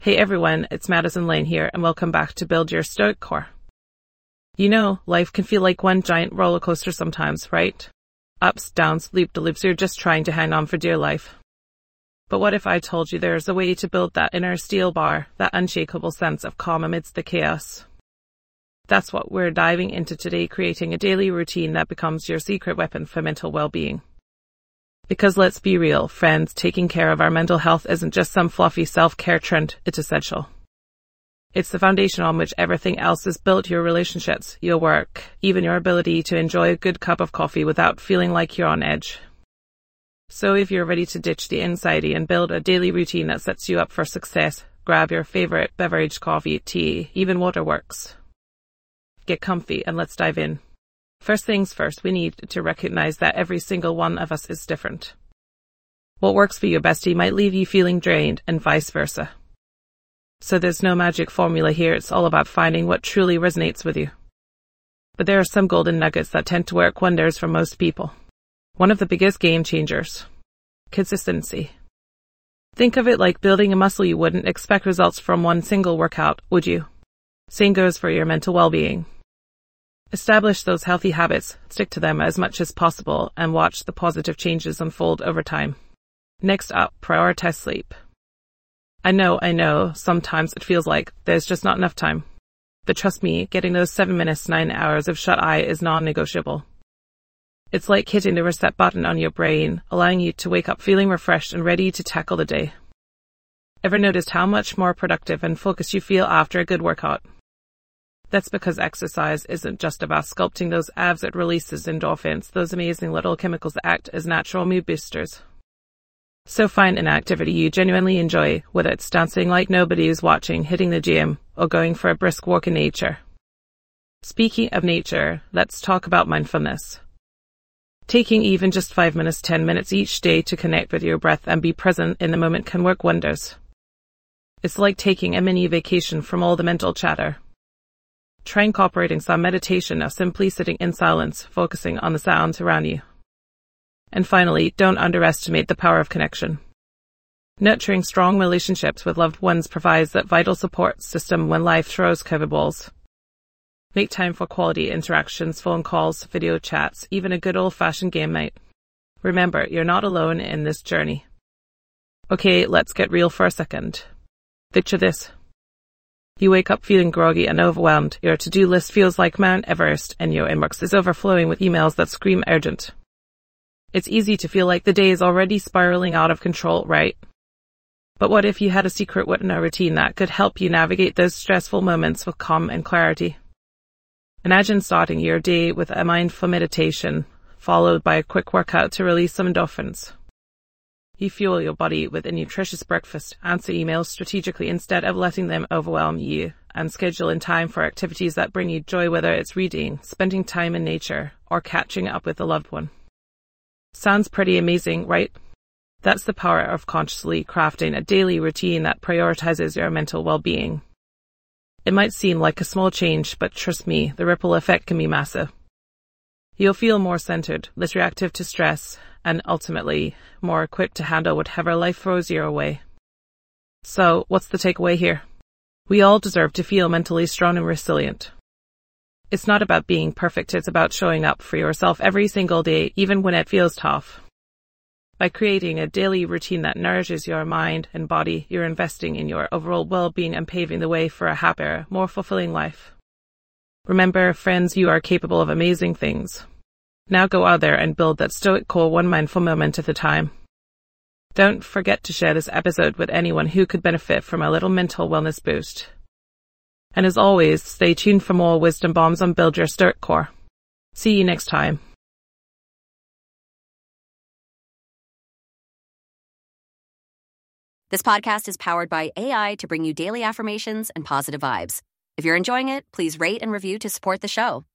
Hey everyone, it's Madison Lane here, and welcome back to Build Your Stoic Core. You know, life can feel like one giant roller coaster sometimes, right? Ups, downs, loop-de-loops, you're just trying to hang on for dear life. But what if I told you there's a way to build that inner steel bar, that unshakable sense of calm amidst the chaos? That's what we're diving into today, creating a daily routine that becomes your secret weapon for mental well-being. Because let's be real, friends, taking care of our mental health isn't just some fluffy self-care trend, it's essential. It's the foundation on which everything else is built: your relationships, your work, even your ability to enjoy a good cup of coffee without feeling like you're on edge. So if you're ready to ditch the anxiety and build a daily routine that sets you up for success, grab your favorite beverage, coffee, tea, even water works. Get comfy and let's dive in. First things first, we need to recognize that every single one of us is different. What works for your bestie might leave you feeling drained, and vice versa. So there's no magic formula here, it's all about finding what truly resonates with you. But there are some golden nuggets that tend to work wonders for most people. One of the biggest game changers: consistency. Think of it like building a muscle. You wouldn't expect results from one single workout, would you? Same goes for your mental well-being. Establish those healthy habits, stick to them as much as possible, and watch the positive changes unfold over time. Next up, prioritize sleep. I know, sometimes it feels like there's just not enough time. But trust me, getting those 7 minutes, 9 hours of shut-eye is non-negotiable. It's like hitting the reset button on your brain, allowing you to wake up feeling refreshed and ready to tackle the day. Ever noticed how much more productive and focused you feel after a good workout? That's because exercise isn't just about sculpting those abs, it releases endorphins, those amazing little chemicals that act as natural mood boosters. So find an activity you genuinely enjoy, whether it's dancing like nobody is watching, hitting the gym, or going for a brisk walk in nature. Speaking of nature, let's talk about mindfulness. Taking even just 5 minutes, 10 minutes each day to connect with your breath and be present in the moment can work wonders. It's like taking a mini vacation from all the mental chatter. Try incorporating some meditation or simply sitting in silence, focusing on the sounds around you. And finally, don't underestimate the power of connection. Nurturing strong relationships with loved ones provides that vital support system when life throws curveballs. Make time for quality interactions, phone calls, video chats, even a good old-fashioned game night. Remember, you're not alone in this journey. Okay, let's get real for a second. Picture this. You wake up feeling groggy and overwhelmed, your to-do list feels like Mount Everest, and your inbox is overflowing with emails that scream urgent. It's easy to feel like the day is already spiraling out of control, right? But what if you had a secret routine that could help you navigate those stressful moments with calm and clarity? Imagine starting your day with a mindful meditation, followed by a quick workout to release some endorphins. You fuel your body with a nutritious breakfast, answer emails strategically instead of letting them overwhelm you, and schedule in time for activities that bring you joy, whether it's reading, spending time in nature, or catching up with a loved one. Sounds pretty amazing, right? That's the power of consciously crafting a daily routine that prioritizes your mental well-being. It might seem like a small change, but trust me, the ripple effect can be massive. You'll feel more centered, less reactive to stress, and ultimately more equipped to handle whatever life throws your way. So, what's the takeaway here? We all deserve to feel mentally strong and resilient. It's not about being perfect, it's about showing up for yourself every single day, even when it feels tough. By creating a daily routine that nourishes your mind and body, you're investing in your overall well-being and paving the way for a happier, more fulfilling life. Remember, friends, you are capable of amazing things. Now go out there and build that stoic core one mindful moment at a time. Don't forget to share this episode with anyone who could benefit from a little mental wellness boost. And as always, stay tuned for more wisdom bombs on Build Your Stoic Core. See you next time. This podcast is powered by AI to bring you daily affirmations and positive vibes. If you're enjoying it, please rate and review to support the show.